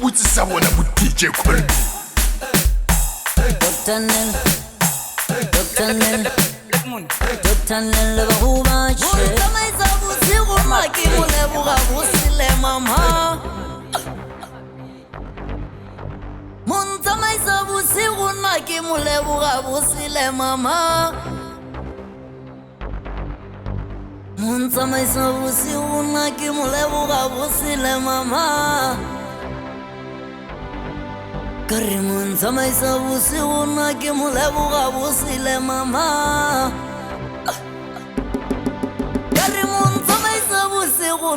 uthi sabona ku DJ Colby. Dr. Nel Dr. Nel bahuba she Mutamaisa busiku maki mulebuka busile mama Mutamaisa busiku maki mulebuka busile mama Mutamaisa busiku maki mulebuka busile mama Karimun samaisa busiku maki mulebuka busile mama Karimun samaisa busiku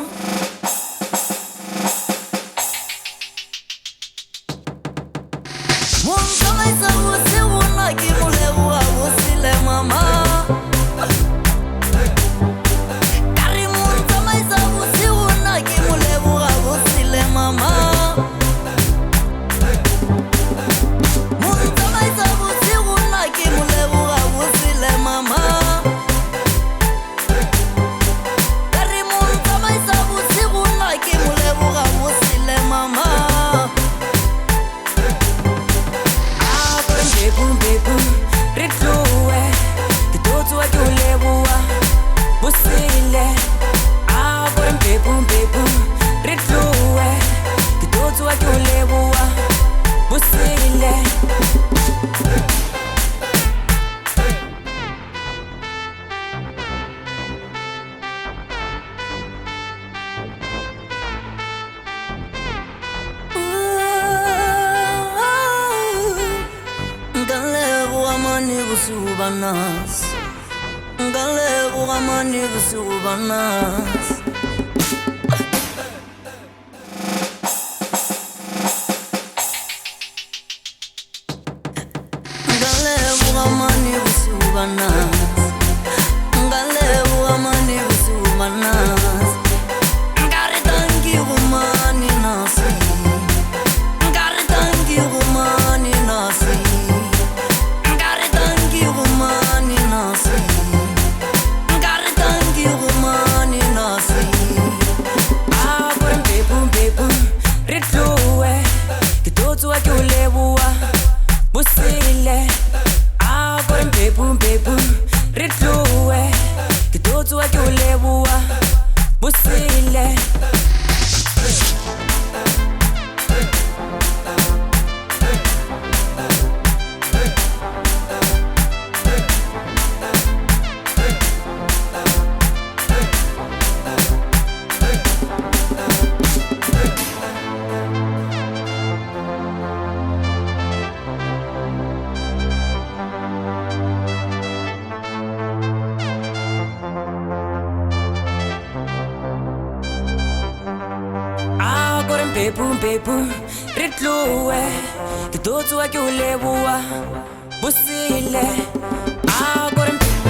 Mun samaisa busiku maki mulebuka busile mama Karimun samaisa busiku maki mulebuka busile mama Ngalebu amani busubanas Ngalebu amani busubanas Ngalebu amani busubanas Ngaritangi umani nasi Ngaritangi umani nasi Busile, agora pepu retrue, que todo é que eu levo a busile. Pepu, retlue, que todo é que eu levo a busile. Agora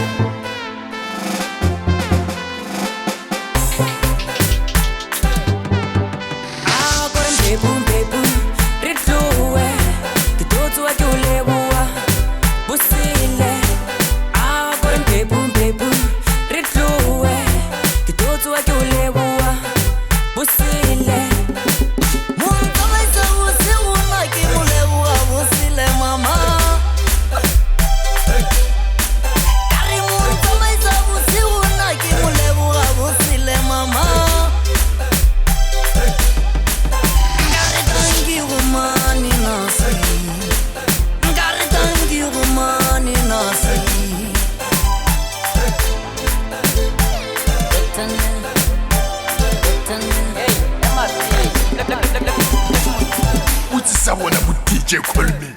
pepu, retlue, que todo é que eu levo a busile. Agora pepu, retlue, que todo é que eu levo a busile. Uthi sabona ku DJ Colby.